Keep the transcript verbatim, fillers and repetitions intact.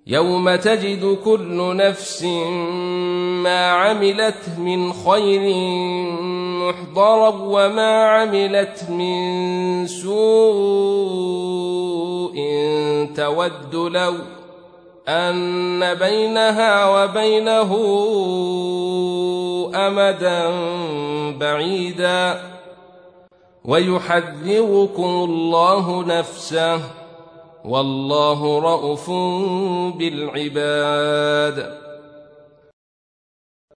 يوم تجد كل نفس ما عملت من خير محضرا وما عملت من سوء تود لو أن بينها وبينه أمدا بعيدا ويحذركم الله نفسه والله رءوف بالعباد.